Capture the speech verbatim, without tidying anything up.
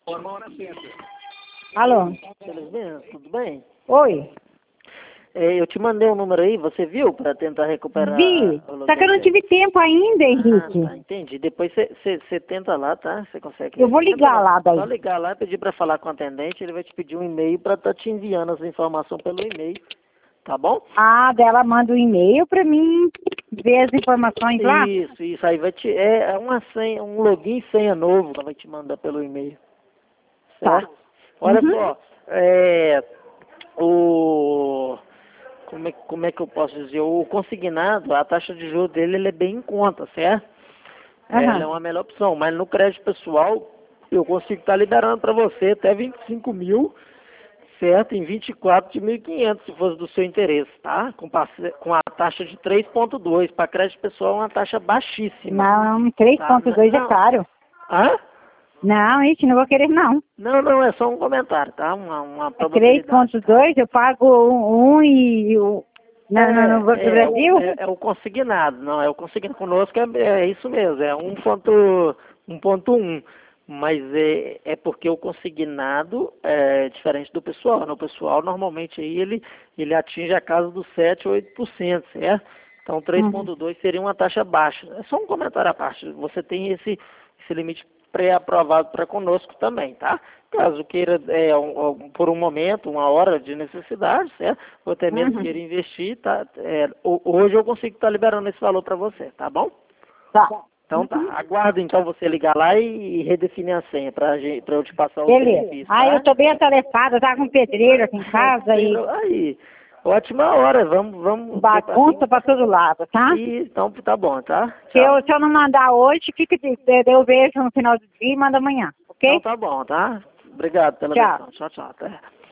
Alô? Felizmente, tudo bem? Oi? É, eu te mandei um número aí, você viu, para tentar recuperar Vi. a- o Só que eu não login? tive tempo ainda, Ah, Henrique. tá, entendi. Depois você tenta lá, tá? Você consegue. Eu vou Tenta ligar não. lá daí. Só ligar lá e pedir para falar com o atendente, ele vai te pedir um e-mail para estar te enviando as informações pelo e-mail, tá bom? Ah, dela manda um e-mail pra mim ver as informações lá. Isso, isso. Aí vai te. É é uma senha, um login e senha novo que ela vai te mandar pelo e-mail. Certo? Tá. Olha Uhum. só, é. O. Como é, como é que eu posso dizer? O consignado, a taxa de juros dele ele é bem em conta, certo? Ela é Aham. uma melhor opção, mas no crédito pessoal eu consigo estar liberando para você até vinte e cinco mil, certo? Em vinte e quatro de mil e quinhentos, se fosse do seu interesse, tá? Com, parce- com a taxa de três ponto dois. Para crédito pessoal é uma taxa baixíssima, Não, tá? três ponto N- dois é Não. caro. Hã? Não, isso não vou querer não. Não, não, é só um comentário, tá? Uma, uma É três probabilidade, ponto tá? dois eu pago um, um e... Um, não, não, no, no É, é, o, Brasil? é, é o consignado, não, é o consignado conosco, é, é isso mesmo, é um ponto um. Mas é, é porque o consignado é diferente do pessoal, né? O pessoal normalmente aí ele, ele atinge a casa dos sete, oito por cento, certo? Então três Uhum. ponto dois seria uma taxa baixa. É só um comentário à parte, você tem esse, esse limite pré-aprovado para conosco também, tá? Caso queira, é, um, um, por um momento, uma hora de necessidade, certo? Ou até mesmo Uhum. queira investir, tá? É, ho- hoje eu consigo estar liberando esse valor para você, tá bom? Tá. Então tá, Uhum. aguardo então você ligar lá e redefinir a senha para eu te passar os Beleza. benefícios, Ah, eu tá? tô bem atarefada, tá com pedreiro aqui em casa Sem e pro- Aí, ótima hora, vamos, vamos, depois bagunça assim, pra todo lado, tá? e, então tá bom, tá? Se eu, Tchau. se eu não mandar hoje, fica de, de- eu vejo no final do dia e mando amanhã, Então ok? tá bom, tá? Obrigado pela Tchau. atenção. Tchau, tchau. Até.